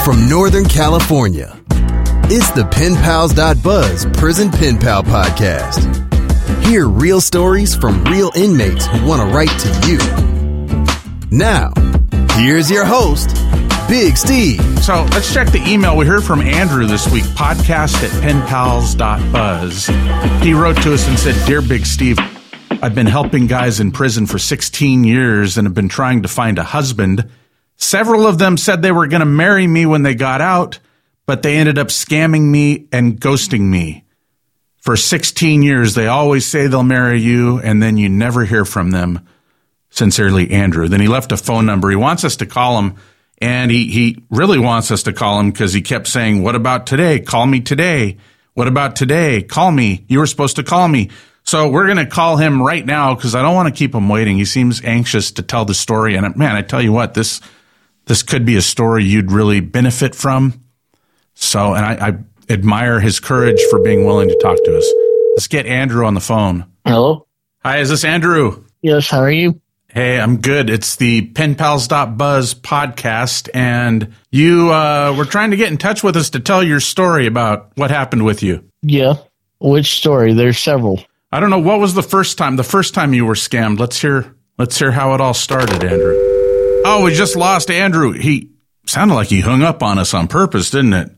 from Northern California. It's the PenPals.Buzz Prison Pen Pal Podcast. Hear real stories from real inmates who want to write to you. Now, here's your host, Big Steve. So let's check the email. We heard from Andrew this week, podcast@penpals.buzz. He wrote to us and said, "Dear Big Steve, I've been helping guys in prison for 16 years and have been trying to find a husband. Several of them said they were going to marry me when they got out, but they ended up scamming me and ghosting me. For 16 years, they always say they'll marry you, and then you never hear from them. Sincerely, Andrew." Then he left a phone number. He wants us to call him, and he really wants us to call him because he kept saying, "What about today? Call me today. What about today? Call me. You were supposed to call me." So we're going to call him right now because I don't want to keep him waiting. He seems anxious to tell the story. And, man, I tell you what, this could be a story you'd really benefit from. So, and I admire his courage for being willing to talk to us. Let's get Andrew on the phone. Hello? Hi, is this Andrew? Yes, how are you? Hey, I'm good. It's the PenPals.Buzz podcast, and you were trying to get in touch with us to tell your story about what happened with you. Yeah. Which story? There's several. I don't know. What was the first time you were scammed? Let's hear how it all started, Andrew. Oh, we just lost Andrew. He sounded like he hung up on us on purpose, didn't it?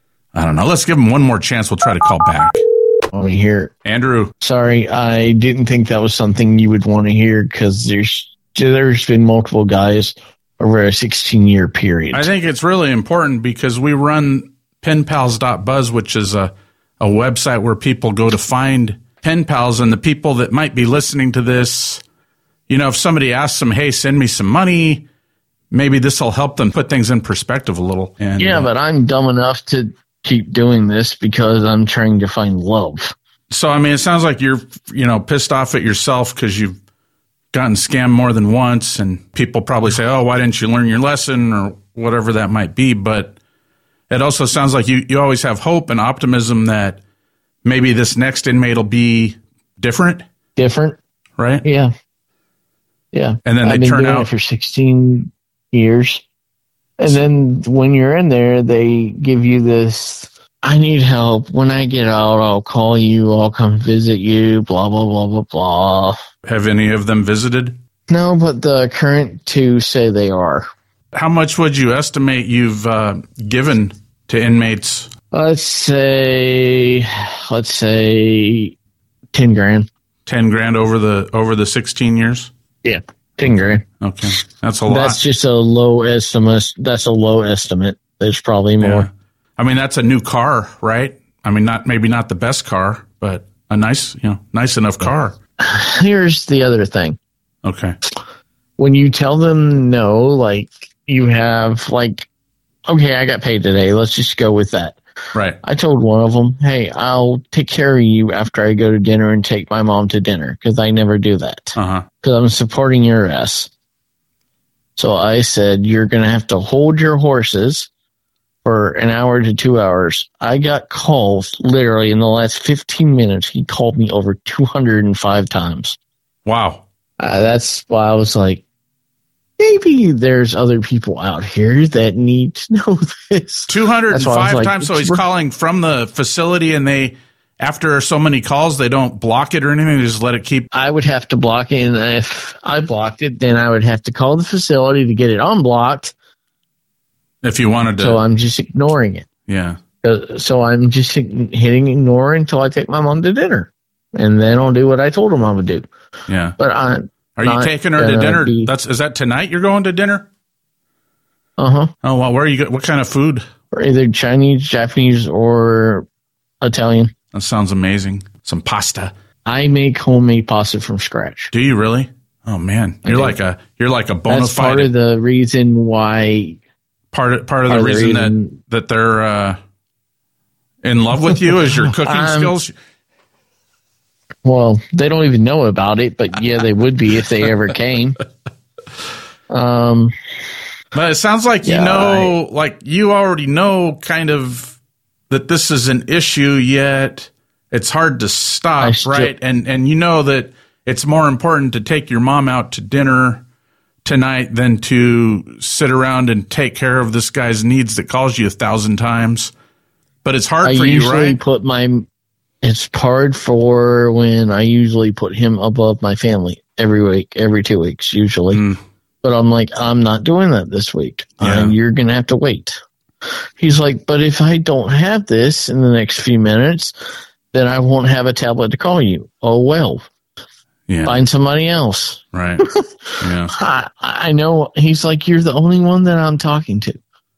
I don't know. Let's give him one more chance. We'll try to call back. Let me hear it. Andrew. Sorry, I didn't think that was something you would want to hear because there's been multiple guys over a 16-year period. I think it's really important because we run PenPals.Buzz, which is a website where people go to find pen pals, and the people that might be listening to this, you know, if somebody asks them, "Hey, send me some money," maybe this will help them put things in perspective a little. And, yeah, but I'm dumb enough to keep doing this because I'm trying to find love. So, I mean, it sounds like you're, pissed off at yourself because you've gotten scammed more than once, and people probably say, "Oh, why didn't you learn your lesson?" or whatever that might be. But it also sounds like you always have hope and optimism that maybe this next inmate will be different. Different. Right? Yeah. Yeah. And then I've been doing it for 16 years. And then when you're in there, they give you this, "I need help. When I get out, I'll call you. I'll come visit you, blah, blah, blah, blah, blah." Have any of them visited? No, but the current two say they are. How much would you estimate you've given to inmates? Let's say 10 grand. 10 grand over the 16 years? Yeah, 10 grand. Okay. That's a lot. That's just a low estimate. That's a low estimate. There's probably more. Yeah. I mean, that's a new car, right? I mean, maybe not the best car, but a nice enough car. Here's the other thing. Okay. When you tell them no, like you have okay, I got paid today. Let's just go with that. Right. I told one of them, "Hey, I'll take care of you after I go to dinner and take my mom to dinner," because I never do that. Because I'm supporting your ass. So I said, "You're going to have to hold your horses for an hour to 2 hours." I got calls literally in the last 15 minutes. He called me over 205 times. Wow. That's why I was like, maybe there's other people out here that need to know this. 205 times. So he's calling from the facility, and they, after so many calls, they don't block it or anything. They just let it keep. I would have to block it, and if I blocked it, then I would have to call the facility to get it unblocked. If you wanted to. So I'm just ignoring it. Yeah. So I'm just hitting ignore until I take my mom to dinner, and then I'll do what I told him I would do. Yeah. But are you taking her to dinner? Is that tonight you're going to dinner? Uh-huh. Oh, well, where are you? What kind of food? Or either Chinese, Japanese, or Italian. That sounds amazing. Some pasta. I make homemade pasta from scratch. Do you really? Oh man, you're like a bona fide. That's part of the reason why. Part of the reason that they're in love with you is your cooking skills. Well, they don't even know about it, but yeah, they would be if they ever came. But it sounds like you already know kind of that this is an issue, yet it's hard to stop, right? And you know that it's more important to take your mom out to dinner tonight than to sit around and take care of this guy's needs that calls you 1,000 times. But it's hard for you, right? It's hard for when I usually put him above my family every week, every 2 weeks, usually. But I'm like, I'm not doing that this week. Yeah. You're going to have to wait. He's like, but if I don't have this in the next few minutes, then I won't have a tablet to call you. Oh, well. Yeah. Find somebody else. Right. Yeah. I know. He's like, you're the only one that I'm talking to.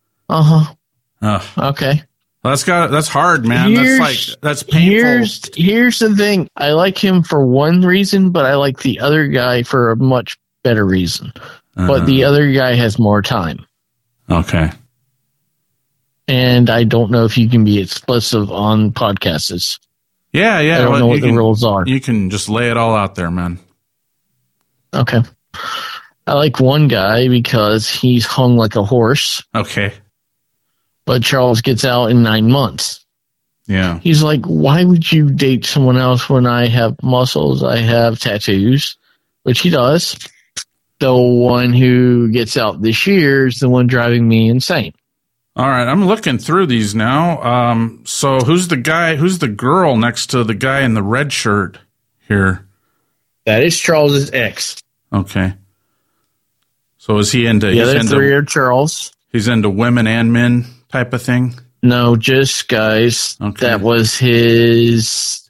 Okay. Well, that's hard, man. That's painful. Here's the thing. I like him for one reason, but I like the other guy for a much better reason. But the other guy has more time. Okay. And I don't know if you can be explicit on podcasts. Yeah. I don't know what the rules are. You can just lay it all out there, man. Okay. I like one guy because he's hung like a horse. Okay. But Charles gets out in 9 months. Yeah. He's like, why would you date someone else when I have muscles, I have tattoos, which he does. The one who gets out this year is the one driving me insane. All right, I'm looking through these now. So who's the girl next to the guy in the red shirt here? That is Charles's ex. Okay. So is he into... The other three are Charles. He's into women and men type of thing? No, just guys. Okay. That was his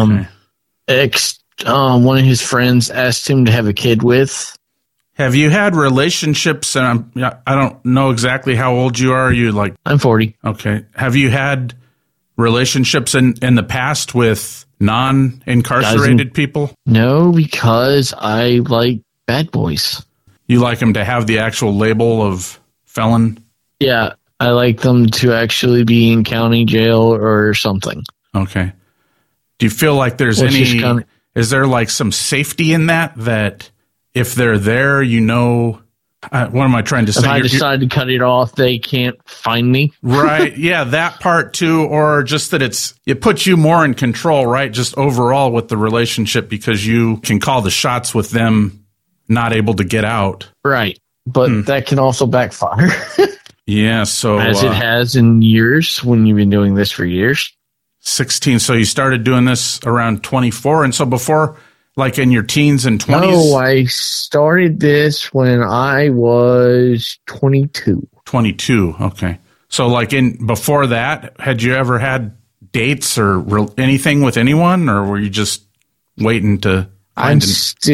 ex. One of his friends asked him to have a kid with. Have you had relationships, and I don't know exactly how old you are. I'm 40. Okay. Have you had relationships in the past with non-incarcerated people? No, because I like bad boys. You like them to have the actual label of felon? Yeah, I like them to actually be in county jail or something. Okay. Do you feel like there's is there like some safety in that if they're there, what am I trying to say? If I decide to cut it off, they can't find me. Right. Yeah, that part too, or just that it puts you more in control, right? Just overall with the relationship because you can call the shots with them not able to get out. Right. But that can also backfire. Yeah, so... As it has in years, when you've been doing this for years. 16, so you started doing this around 24, and so before... Like in your teens and 20s? No, I started this when I was 22. 22, okay. So like before that, had you ever had dates or anything with anyone, or were you just waiting to find...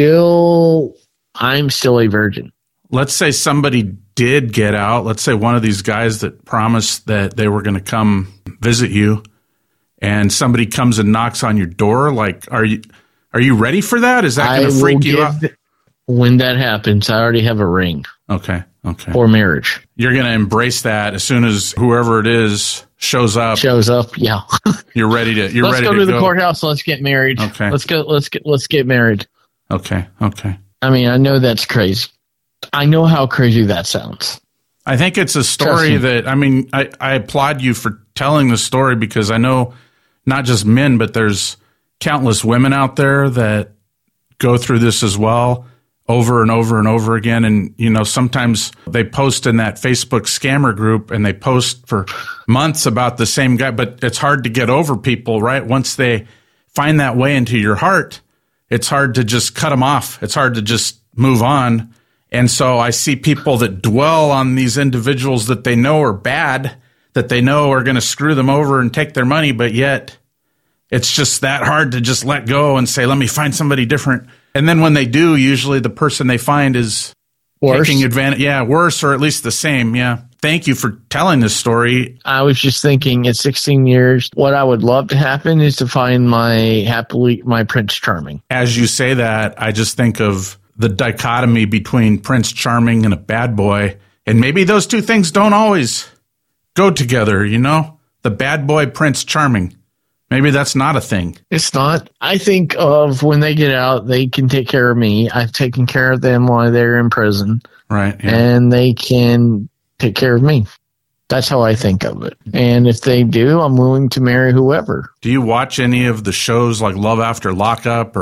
I'm still a virgin. Let's say somebody did get out. Let's say one of these guys that promised that they were going to come visit you, and somebody comes and knocks on your door, like, Are you ready for that? Is that going to freak you out? When that happens, I already have a ring. Okay. For marriage. You're going to embrace that as soon as whoever it is shows up. Yeah. You're ready to go. Let's go to the courthouse. Let's get married. Okay. Let's get married. Okay. I mean, I know that's crazy. I know how crazy that sounds. I think it's a story that, I applaud you for telling the story because I know not just men, but there's countless women out there that go through this as well over and over and over again. And, sometimes they post in that Facebook scammer group and they post for months about the same guy, but it's hard to get over people, right? Once they find that way into your heart, it's hard to just cut them off. It's hard to just move on. And so I see people that dwell on these individuals that they know are bad, that they know are going to screw them over and take their money, but yet it's just that hard to just let go and say, let me find somebody different. And then when they do, usually the person they find is taking advantage. Yeah, worse or at least the same. Yeah. Thank you for telling this story. I was just thinking at 16 years, what I would love to happen is to find my Prince Charming. As you say that, I just think of the dichotomy between Prince Charming and a bad boy. And maybe those two things don't always go together, The bad boy, Prince Charming. Maybe that's not a thing. It's not. I think of when they get out, they can take care of me. I've taken care of them while they're in prison. Right. Yeah. And they can take care of me. That's how I think of it. And if they do, I'm willing to marry whoever. Do you watch any of the shows like Love After Lockup or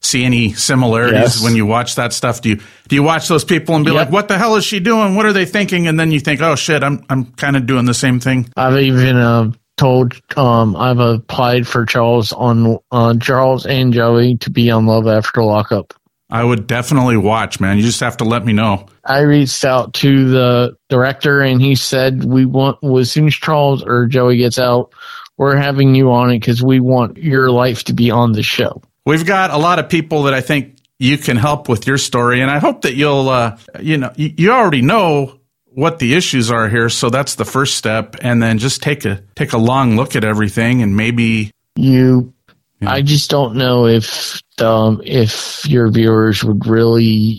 see any similarities when you watch that stuff? Do you watch those people and be like, what the hell is she doing? What are they thinking? And then you think, oh shit, I'm kind of doing the same thing. I've even told I've applied for Charles and Joey to be on Love After Lockup. I would definitely watch, man. You just have to let me know. I reached out to the director, and he said, as soon as Charles or Joey gets out, we're having you on it because we want your life to be on the show. We've got a lot of people that I think you can help with your story, and I hope that you'll, you already know what the issues are here, so that's the first step, and then just take a long look at everything, and maybe I just don't know if your viewers would really.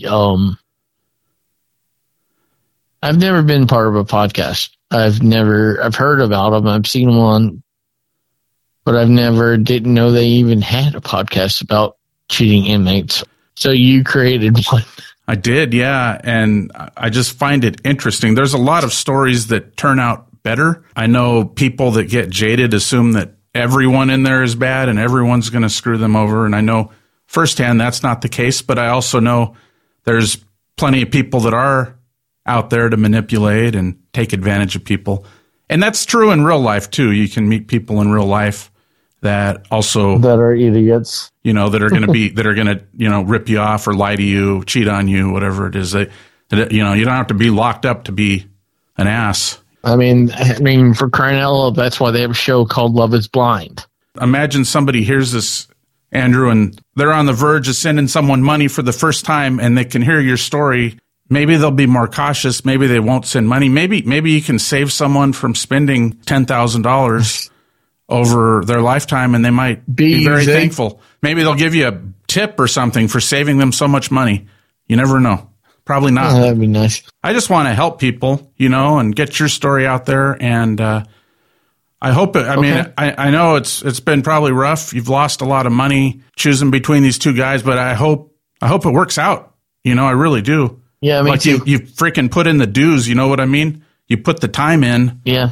I've never been part of a podcast. I've heard about them. I've seen them on, but didn't know they even had a podcast about cheating inmates. So you created one. I did, yeah, and I just find it interesting. There's a lot of stories that turn out better. I know people that get jaded assume that everyone in there is bad and everyone's going to screw them over. And I know firsthand that's not the case, but I also know there's plenty of people that are out there to manipulate and take advantage of people. And that's true in real life too. You can meet people in real life that are idiots, that are going to rip you off or lie to you, cheat on you, whatever it is. You don't have to be locked up to be an ass. I mean, for crying out loud, that's why they have a show called Love is Blind. Imagine somebody hears this, Andrew, and they're on the verge of sending someone money for the first time, and they can hear your story. Maybe they'll be more cautious. Maybe they won't send money. Maybe you can save someone from spending $10,000 over their lifetime, and they might be very thankful. Maybe they'll give you a tip or something for saving them so much money. You never know. Probably not. Oh, that'd be nice. I just want to help people, and get your story out there. And I hope it. I mean, I know it's been probably rough. You've lost a lot of money choosing between these two guys, but I hope it works out. I really do. Yeah, me too. You freaking put in the dues. You know what I mean? You put the time in. Yeah.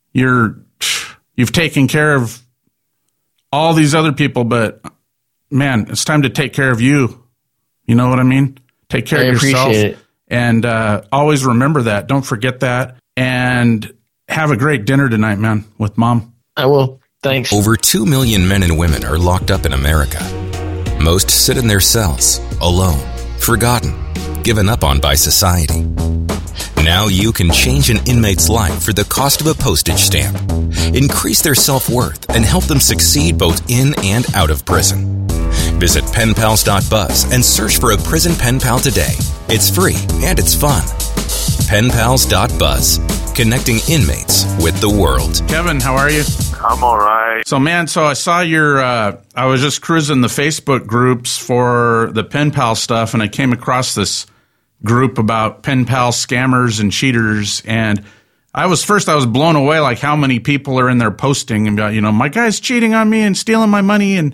You've taken care of all these other people, but man, it's time to take care of you. You know what I mean? Take care of yourself. Appreciate it. And always remember that. Don't forget that. And have a great dinner tonight, man, with Mom. I will. Thanks. Over 2 million men and women are locked up in America. Most sit in their cells, alone, forgotten, given up on by society. Now you can change an inmate's life for the cost of a postage stamp. Increase their self-worth and help them succeed both in and out of prison. Visit penpals.buzz and search for a prison pen pal today. It's free and it's fun. Penpals.buzz, connecting inmates with the world. Kevin, how are you? I'm all right. So, man, I saw your, I was just cruising the Facebook groups for the pen pal stuff, and I came across this group about pen pal scammers and cheaters, and I was blown away, like how many people are in there posting about, my guy's cheating on me and stealing my money, and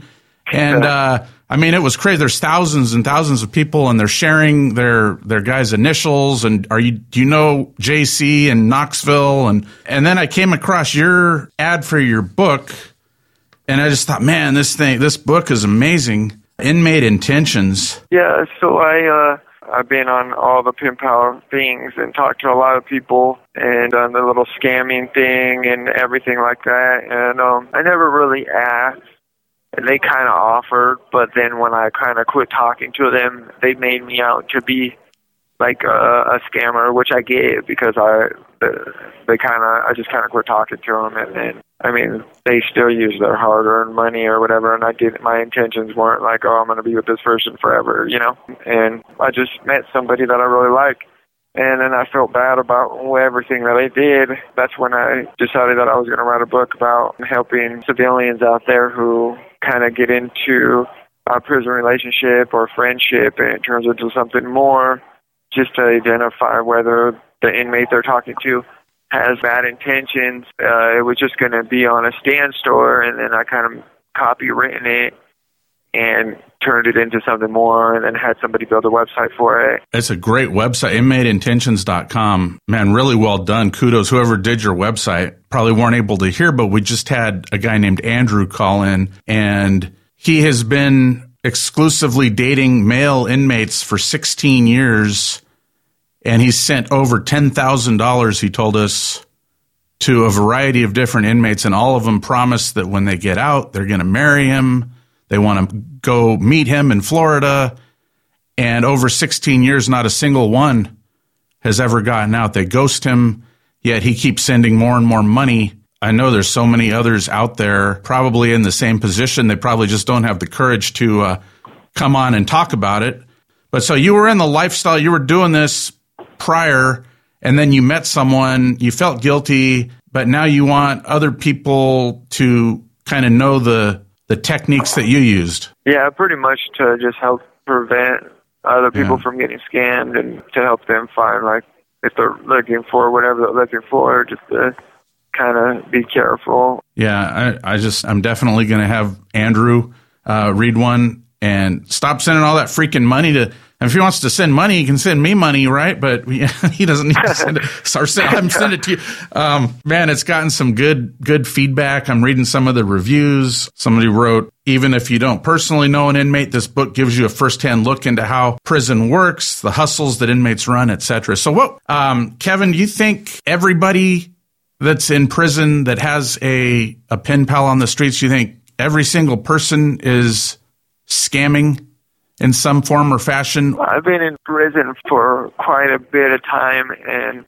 I mean, it was crazy. There's thousands and thousands of people, and they're sharing their guys' initials. And do you know JC and Knoxville? And then I came across your ad for your book, and I just thought, man, this book is amazing. Inmate Intentions. Yeah, so I've been on all the pen pal things and talked to a lot of people and done the little scamming thing and everything like that. And I never really asked. And they kind of offered, but then when I kind of quit talking to them, they made me out to be like a scammer, which I get because I just kind of quit talking to them. And then, I mean, they still use their hard-earned money or whatever, and my intentions weren't like, oh, I'm going to be with this person forever, And I just met somebody that I really like. And then I felt bad about everything that I did. That's when I decided that I was going to write a book about helping civilians out there who kind of get into a prison relationship or friendship, and it turns into something more, just to identify whether the inmate they're talking to has bad intentions. It was just going to be on a stand store, and then I kind of copywritten it and turned it into something more, and then had somebody build a website for it. It's a great website, inmateintentions.com. Man, really well done. Kudos. Whoever did your website probably weren't able to hear, but we just had a guy named Andrew call in, and he has been exclusively dating male inmates for 16 years, and he sent over $10,000, he told us, to a variety of different inmates, and all of them promised that when they get out, they're going to marry him. They want to go meet him in Florida. And over 16 years, not a single one has ever gotten out. They ghost him, yet he keeps sending more and more money. I know there's so many others out there probably in the same position. They probably just don't have the courage to come on and talk about it. But so you were in the lifestyle, you were doing this prior, and then you met someone, you felt guilty, but now you want other people to kind of know the techniques that you used. Yeah, pretty much to just help prevent other people from getting scammed, and to help them find, like, if they're looking for whatever they're looking for, just to kind of be careful. Yeah, I'm definitely going to have Andrew read one and stop sending all that freaking money to. And if he wants to send money, he can send me money, right? But he doesn't need to send it. Send it to you. Man, it's gotten some good feedback. I'm reading some of the reviews. Somebody wrote, even if you don't personally know an inmate, this book gives you a firsthand look into how prison works, the hustles that inmates run, etc. So what, Kevin, do you think everybody that's in prison that has a pen pal on the streets, you think every single person is scamming in some form or fashion? I've been in prison for quite a bit of time, and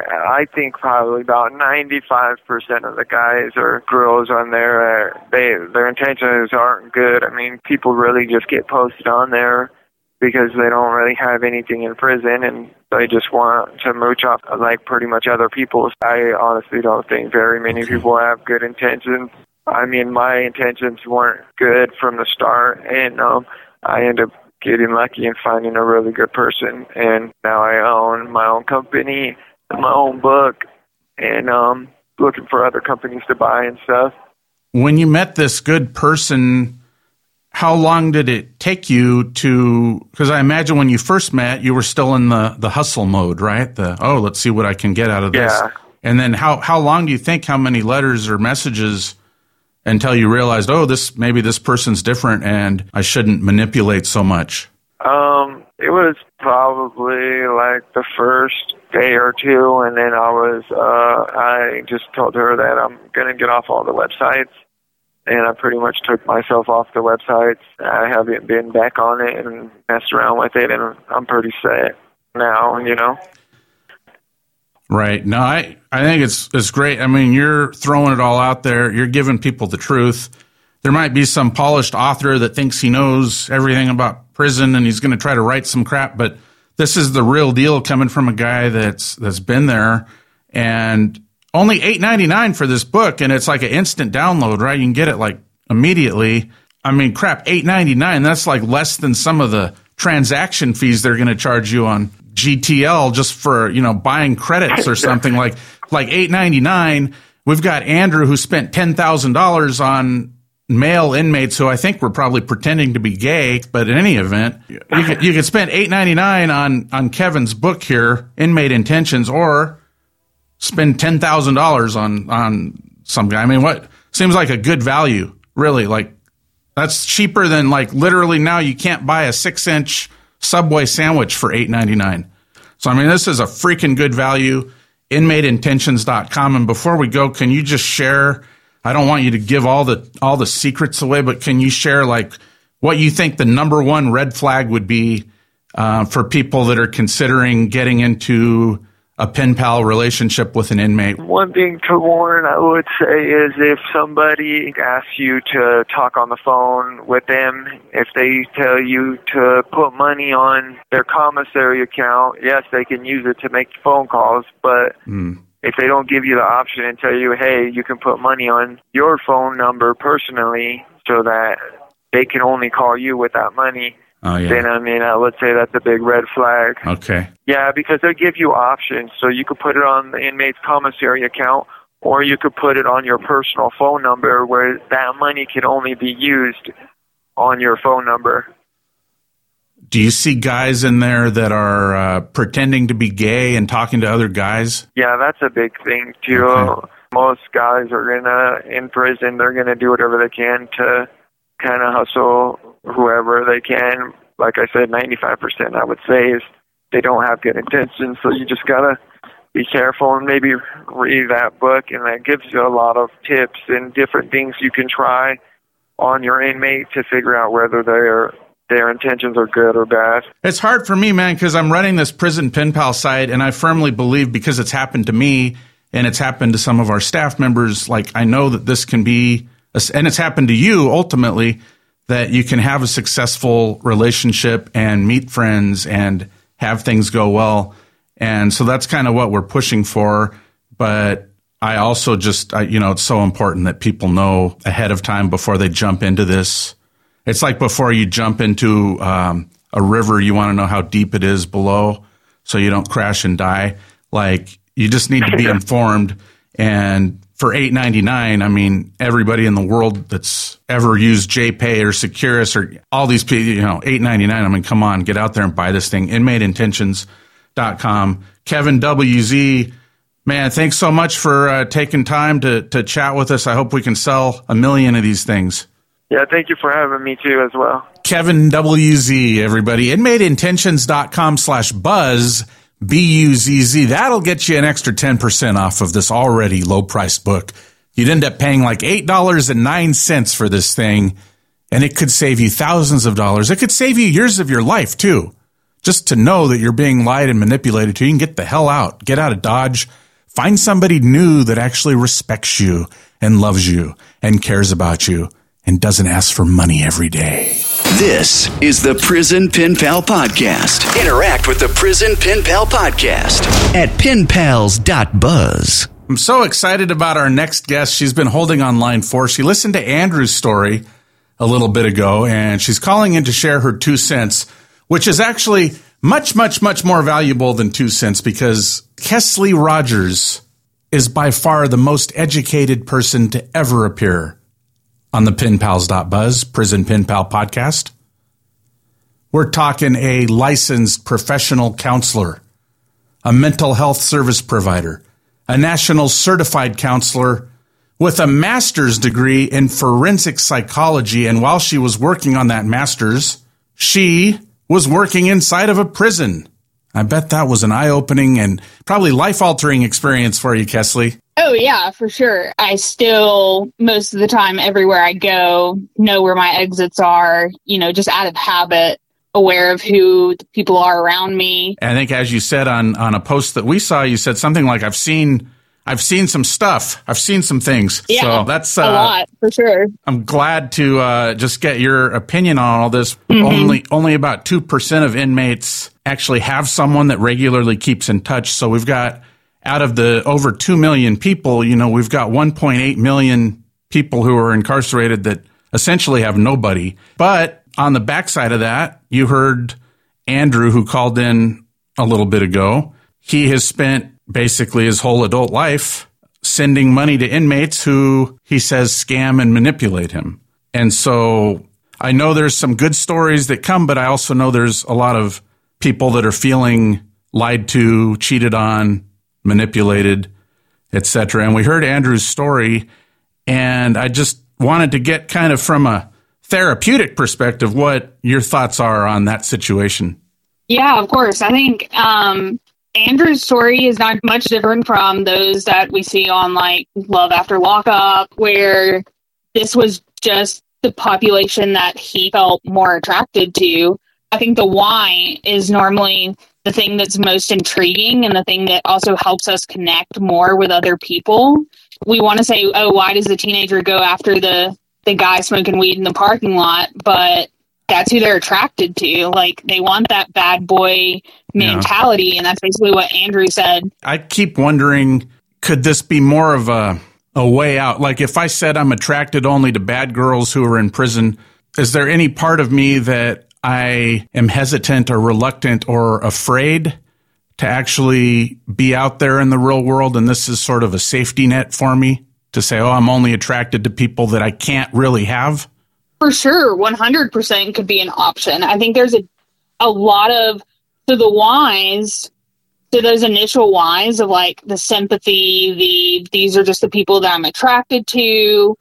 I think probably about 95% of the guys or girls on there, their intentions aren't good. I mean, people really just get posted on there because they don't really have anything in prison, and they just want to mooch off like pretty much other people. I honestly don't think very many people have good intentions. I mean, my intentions weren't good from the start, and I ended up getting lucky and finding a really good person, and now I own my own company, my own book, and looking for other companies to buy and stuff. When you met this good person, how long did it take you to, because I imagine when you first met, you were still in the hustle mode, right? Let's see what I can get out of this. Yeah. And then how long do you think, how many letters or messages until you realized, maybe this person's different and I shouldn't manipulate so much? It was probably like the first day or two, and then I just told her that I'm going to get off all the websites, and I pretty much took myself off the websites. I haven't been back on it and messed around with it, and I'm pretty set now, you know. Right. No, I think it's great. I mean, you're throwing it all out there. You're giving people the truth. There might be some polished author that thinks he knows everything about prison and he's going to try to write some crap, but this is the real deal coming from a guy that's been there. And only $8.99 for this book, and it's like an instant download, right? You can get it like immediately. I mean, crap, $8.99, that's like less than some of the transaction fees they're going to charge you on GTL just for, buying credits or something. like $8.99. We've got Andrew who spent $10,000 on male inmates who I think were probably pretending to be gay, but in any event, you could spend $8.99 on Kevin's book here, Inmate Intentions, or spend $10,000 on some guy. I mean, what seems like a good value, really? Like, that's cheaper than, like, literally now you can't buy a 6-inch Subway sandwich for $8.99. So, I mean, this is a freaking good value. InmateIntentions.com. And before we go, can you just share? I don't want you to give all the secrets away, but can you share like what you think the number one red flag would be for people that are considering getting into a pen pal relationship with an inmate? One thing to warn, I would say, is if somebody asks you to talk on the phone with them, if they tell you to put money on their commissary account, yes, they can use it to make phone calls, but if they don't give you the option and tell you, hey, you can put money on your phone number personally so that they can only call you with that money, then, I mean, I would say that's a big red flag. Okay. Yeah, because they give you options. So you could put it on the inmate's commissary account, or you could put it on your personal phone number where that money can only be used on your phone number. Do you see guys in there that are pretending to be gay and talking to other guys? Yeah, that's a big thing, too. Okay. Most guys are in prison, they're going to do whatever they can to kind of hustle whoever they can. Like I said, 95% I would say is they don't have good intentions. So you just got to be careful and maybe read that book, and that gives you a lot of tips and different things you can try on your inmate to figure out whether their intentions are good or bad. It's hard for me, man, because I'm running this Prison Pen Pal site, and I firmly believe, because it's happened to me and it's happened to some of our staff members, like I know that this can be, and it's happened to you ultimately, that you can have a successful relationship and meet friends and have things go well. And so that's kind of what we're pushing for. But I also just, it's so important that people know ahead of time before they jump into this. It's like before you jump into a river, you want to know how deep it is below so you don't crash and die. Like, you just need to be informed. And for $8.99, I mean, everybody in the world that's ever used JPay or Securus or all these people, $8.99, I mean, come on, get out there and buy this thing. InmateIntentions.com. Kevin WZ, man, thanks so much for taking time to chat with us. I hope we can sell 1 million of these things. Yeah, thank you for having me too as well. Kevin WZ, everybody. InmateIntentions.com/buzz, BUZZ. That'll get you an extra 10% off of this already low-priced book. You'd end up paying like $8.09 for this thing, and it could save you thousands of dollars. It could save you years of your life, too. Just to know that you're being lied and manipulated to. You can get the hell out. Get out of Dodge. Find somebody new that actually respects you and loves you and cares about you and doesn't ask for money every day. This is the Prison Pen Pal Podcast. Interact with the Prison Pen Pal Podcast at penpals.buzz. I'm so excited about our next guest. She's been holding on line 4. She listened to Andrew's story a little bit ago, and she's calling in to share her 2 cents, which is actually much, much, much more valuable than 2 cents, because Kesley Rogers is by far the most educated person to ever appear on the penpals.buzz Prison Pen Pal podcast. We're talking a licensed professional counselor, a mental health service provider, a national certified counselor with a master's degree in forensic psychology. And while she was working on that master's, she was working inside of a prison. I bet that was an eye-opening and probably life-altering experience for you, Kesley. Oh, yeah, for sure. I still, most of the time, everywhere I go, know where my exits are, just out of habit, aware of who the people are around me. I think, as you said on a post that we saw, you said something like, I've seen some stuff. I've seen some things. Yeah, so that's a lot, for sure. I'm glad to just get your opinion on all this. Mm-hmm. Only about 2% of inmates actually have someone that regularly keeps in touch. So we've got, out of the over 2 million people, we've got 1.8 million people who are incarcerated that essentially have nobody. But on the backside of that, you heard Andrew, who called in a little bit ago. He has spent basically his whole adult life sending money to inmates who he says scam and manipulate him. And so I know there's some good stories that come, but I also know there's a lot of people that are feeling lied to, cheated on, manipulated, etc. And we heard Andrew's story, and I just wanted to get kind of from a therapeutic perspective what your thoughts are on that situation. Yeah, of course. I think Andrew's story is not much different from those that we see on like Love After Lockup, where this was just the population that he felt more attracted to. I think the why is normally the thing that's most intriguing and the thing that also helps us connect more with other people. We want to say, oh, why does the teenager go after the guy smoking weed in the parking lot? But that's who they're attracted to. Like, they want that bad boy mentality, and that's basically what Andrew said. I keep wondering, could this be more of a way out? Like, if I said I'm attracted only to bad girls who are in prison, is there any part of me that I am hesitant or reluctant or afraid to actually be out there in the real world, and this is sort of a safety net for me to say, oh, I'm only attracted to people that I can't really have? For sure, 100% could be an option. I think there's a lot of, so the whys, so those initial whys of like the sympathy, these are just the people that I'm attracted to,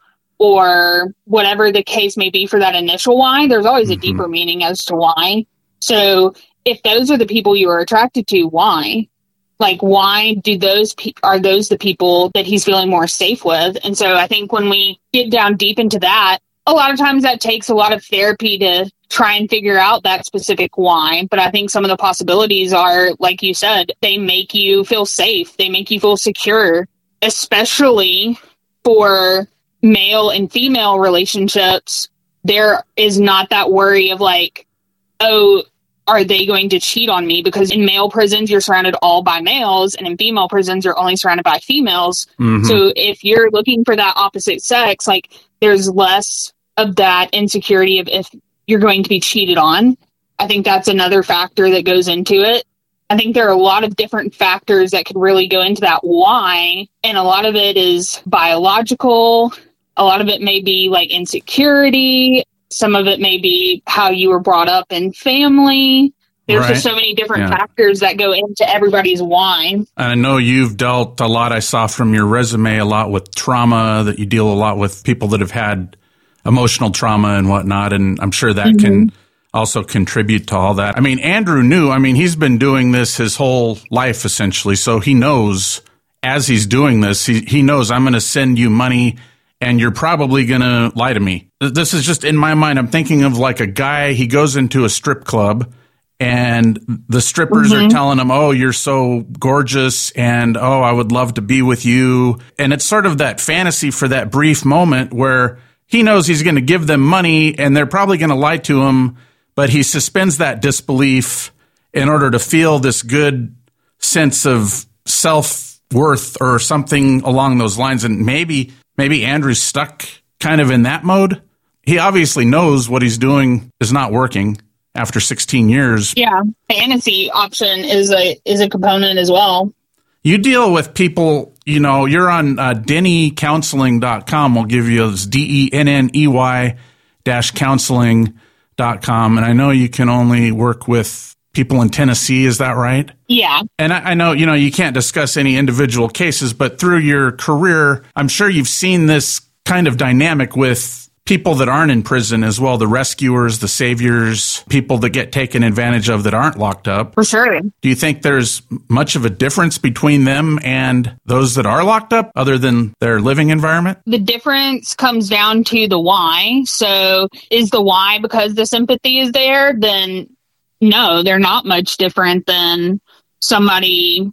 or whatever the case may be for that initial why, there's always a deeper meaning as to why. So if those are the people you are attracted to, why? Like, why do are those the people that he's feeling more safe with? And so I think when we get down deep into that, a lot of times that takes a lot of therapy to try and figure out that specific why. But I think some of the possibilities are, like you said, they make you feel safe. They make you feel secure, especially for male and female relationships. There is not that worry of like, oh, are they going to cheat on me? Because in male prisons, you're surrounded all by males, and in female prisons, you're only surrounded by females. So if you're looking for that opposite sex, like, there's less of that insecurity of if you're going to be cheated on. I think that's another factor that goes into it. I think there are a lot of different factors that could really go into that why, and a lot of it is biological. A lot of it may be like insecurity. Some of it may be how you were brought up in family. There's just so many different factors that go into everybody's why. And I know you've dealt a lot, I saw from your resume, a lot with trauma, that you deal a lot with people that have had emotional trauma and whatnot. And I'm sure that can also contribute to all that. I mean, Andrew knew, he's been doing this his whole life, essentially. So he knows as he's doing this, he knows I'm going to send you money and you're probably going to lie to me. This is just in my mind. I'm thinking of like a guy, he goes into a strip club and the strippers are telling him, oh, you're so gorgeous and, oh, I would love to be with you. And it's sort of that fantasy for that brief moment where he knows he's going to give them money and they're probably going to lie to him, but he suspends that disbelief in order to feel this good sense of self-worth or something along those lines. And maybe Andrew's stuck kind of in that mode. He obviously knows what he's doing is not working after 16 years. Yeah. Fantasy option is a component as well. You deal with people, you're on DenneyCounseling.com. We'll give you this DENNEY-counseling.com. And I know you can only work with people in Tennessee. Is that right? Yeah. And I know, you can't discuss any individual cases, but through your career, I'm sure you've seen this kind of dynamic with people that aren't in prison as well, the rescuers, the saviors, people that get taken advantage of that aren't locked up. For sure. Do you think there's much of a difference between them and those that are locked up other than their living environment? The difference comes down to the why. So is the why because the sympathy is there? Then no, they're not much different than somebody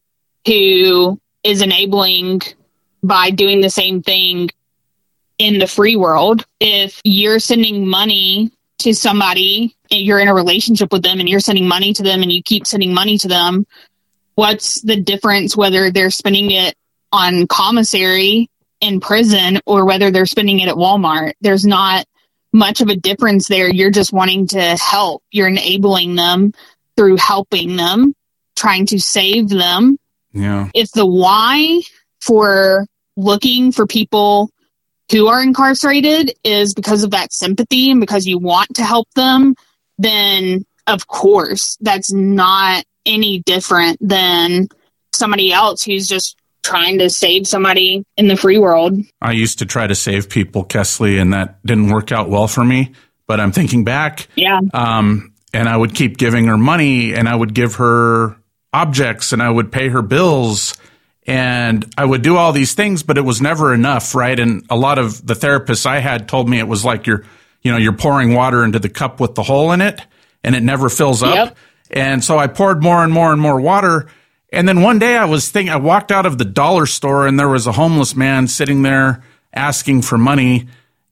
who is enabling by doing the same thing in the free world. If you're sending money to somebody, you're in a relationship with them and you're sending money to them and you keep sending money to them, what's the difference whether they're spending it on commissary in prison or whether they're spending it at Walmart? There's not much of a difference there. You're just wanting to help. You're enabling them through helping them, trying to save them. Yeah. If the why for looking for people who are incarcerated is because of that sympathy and because you want to help them, then of course that's not any different than somebody else who's just trying to save somebody in the free world. I used to try to save people, Kesley, and that didn't work out well for me. But I'm thinking back. Yeah. And I would keep giving her money and I would give her objects and I would pay her bills. And I would do all these things, but it was never enough, right? And a lot of the therapists I had told me it was like you're pouring water into the cup with the hole in it, and it never fills up. Yep. And so I poured more and more and more water. And then one day I walked out of the dollar store, and there was a homeless man sitting there asking for money.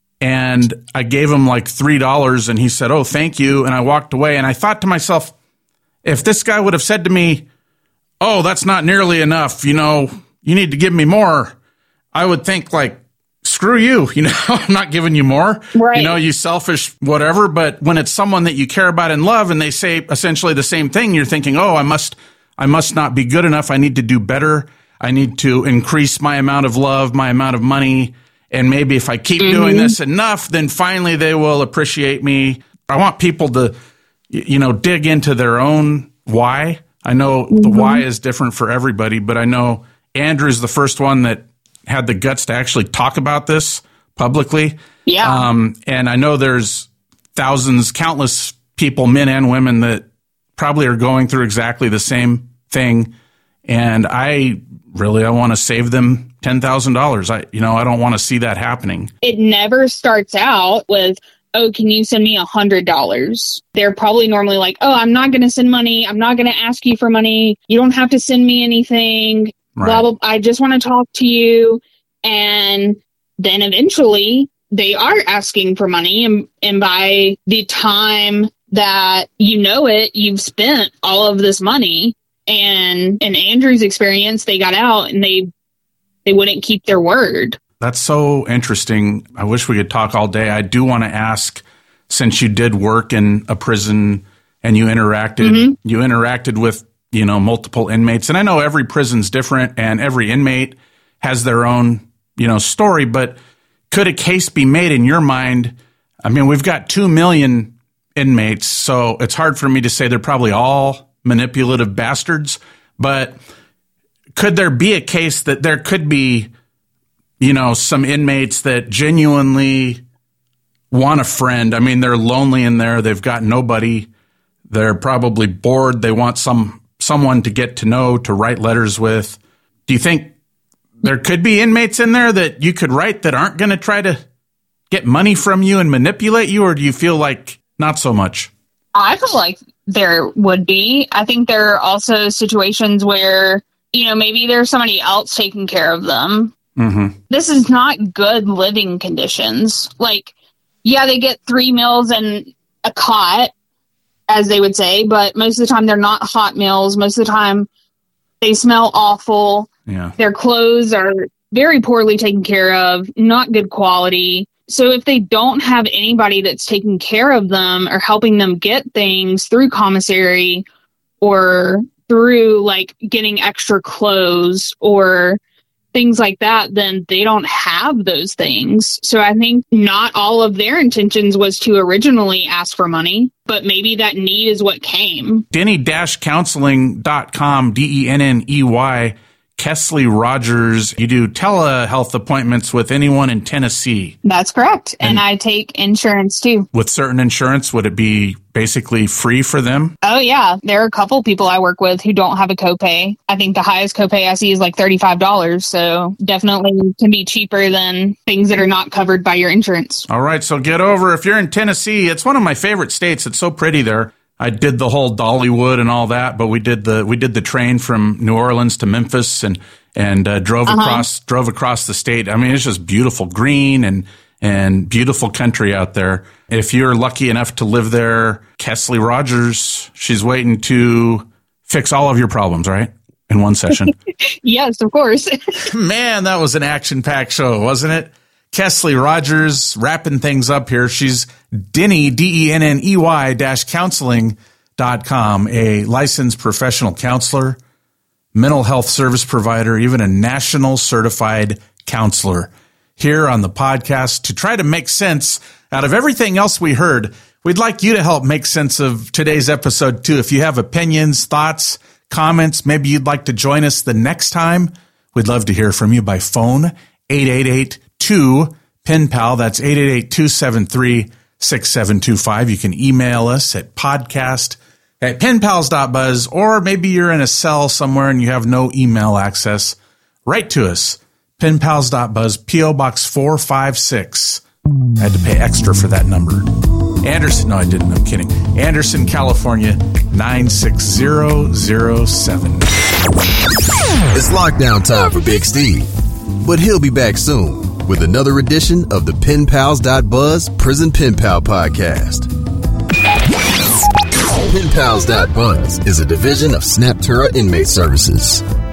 And I gave him like $3, and he said, "Oh, thank you." And I walked away, and I thought to myself, if this guy would have said to me, "Oh, that's not nearly enough, you need to give me more," I would think like, screw you, I'm not giving you more, right. You selfish whatever. But when it's someone that you care about and love and they say essentially the same thing, you're thinking, oh, I must not be good enough. I need to do better. I need to increase my amount of love, my amount of money. And maybe if I keep doing this enough, then finally they will appreciate me. I want people to, dig into their own why. I know the why is different for everybody, but I know Andrew's the first one that had the guts to actually talk about this publicly. Yeah. And I know there's thousands, countless people, men and women, that probably are going through exactly the same thing. And I want to save them $10,000. I don't want to see that happening. It never starts out with, oh, can you send me $100? They're probably normally like, oh, I'm not going to send money. I'm not going to ask you for money. You don't have to send me anything. Right. Blah, blah, I just want to talk to you. And then eventually they are asking for money. And by the time that you've spent all of this money. And in Andrew's experience, they got out and they wouldn't keep their word. That's so interesting. I wish we could talk all day. I do want to ask, since you did work in a prison and you interacted with, multiple inmates. And I know every prison's different and every inmate has their own, story, but could a case be made in your mind? I mean, we've got 2 million inmates, so it's hard for me to say they're probably all manipulative bastards, but could there be a case that there could be, some inmates that genuinely want a friend? I mean, they're lonely in there. They've got nobody. They're probably bored. They want someone to get to know, to write letters with. Do you think there could be inmates in there that you could write that aren't going to try to get money from you and manipulate you, or do you feel like not so much? I feel like there would be. I think there are also situations where, maybe there's somebody else taking care of them. Mm-hmm. This is not good living conditions. Like, yeah, they get 3 meals and a cot, as they would say, but most of the time they're not hot meals. Most of the time they smell awful. Yeah. Their clothes are very poorly taken care of, not good quality. So if they don't have anybody that's taking care of them or helping them get things through commissary or through like getting extra clothes or things like that, then they don't have those things. So I think not all of their intentions was to originally ask for money, but maybe that need is what came. Denny-counseling.com, Denney. Kesley Rogers, you do telehealth appointments with anyone in Tennessee. That's correct. And I take insurance too. With certain insurance, would it be basically free for them? Oh, yeah. There are a couple people I work with who don't have a copay. I think the highest copay I see is like $35. So definitely can be cheaper than things that are not covered by your insurance. All right. So get over. If you're in Tennessee, it's one of my favorite states. It's so pretty there. I did the whole Dollywood and all that, but we did the train from New Orleans to Memphis and drove across the state. I mean, it's just beautiful, green and beautiful country out there. If you're lucky enough to live there, Kesley Rogers, she's waiting to fix all of your problems, right? In one session. Yes, of course. Man, that was an action-packed show, wasn't it? Kesley Rogers wrapping things up here. She's Denney, Denney-counseling.com, a licensed professional counselor, mental health service provider, even a national certified counselor. Here on the podcast to try to make sense out of everything else we heard. We'd like you to help make sense of today's episode too. If you have opinions, thoughts, comments, maybe you'd like to join us the next time, we'd love to hear from you by phone, 888-2-PEN-PAL. That's 888-273-6725. You can email us at podcast@penpals.buzz, or maybe you're in a cell somewhere and you have no email access. Write to us, penpals.buzz, P.O. Box 456. I had to pay extra for that number. Anderson, no, I didn't. I'm kidding. Anderson, California, 96007. It's lockdown time for Big Steve, but he'll be back soon with another edition of the penpals.buzz Prison Pen Pal podcast. Penpals.buzz is a division of Snaptura Inmate Services.